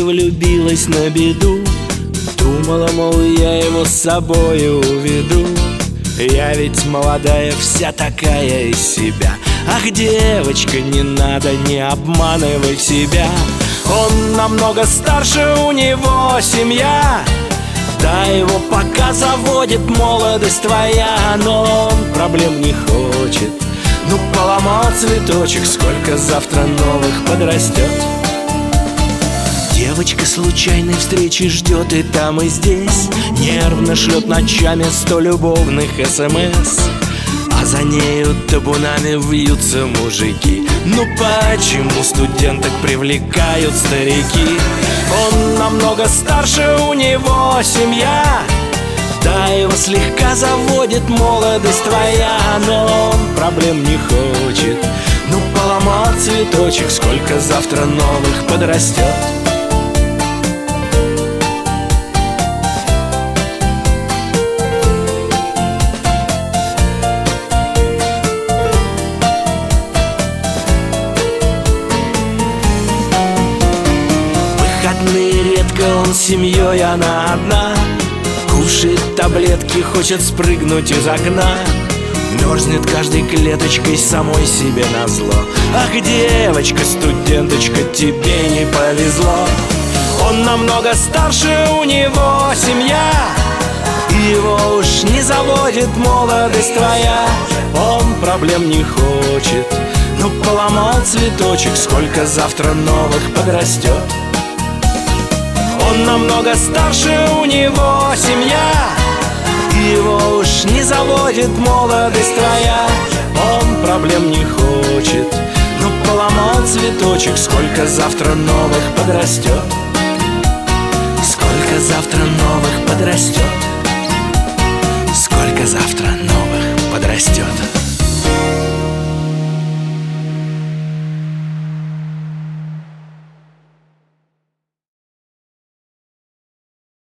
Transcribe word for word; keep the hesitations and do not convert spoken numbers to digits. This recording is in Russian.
влюбилась на беду. Думала, мол, я его с собой уведу. Я ведь молодая, вся такая из себя. Ах, девочка, не надо, не обманывай себя. Он намного старше, у него семья. Да, его пока заводит молодость твоя, но он проблем не хочет. Ну, поломал цветочек, сколько завтра новых подрастет. Девочка случайной встречи ждет и там, и здесь. Нервно шлет ночами сто любовных смс. А за нею табунами вьются мужики. Ну почему студенток привлекают старики? Он намного старше, у него семья. Да, его слегка заводит молодость твоя, но он проблем не хочет. Ну поломал цветочек, сколько завтра новых подрастет. Редко он с семьей, она одна. Кушает таблетки, хочет спрыгнуть из окна. Мерзнет каждой клеточкой, самой себе назло. Ах, девочка, студенточка, тебе не повезло. Он намного старше, у него семья. И его уж не заводит молодость твоя. Он проблем не хочет. Ну поломал цветочек, сколько завтра новых подрастет. Он намного старше, у него семья. И его уж не заводит молодость твоя. Он проблем не хочет. Ну поломал цветочек, сколько завтра новых подрастет. Сколько завтра новых подрастет. Сколько завтра новых подрастет.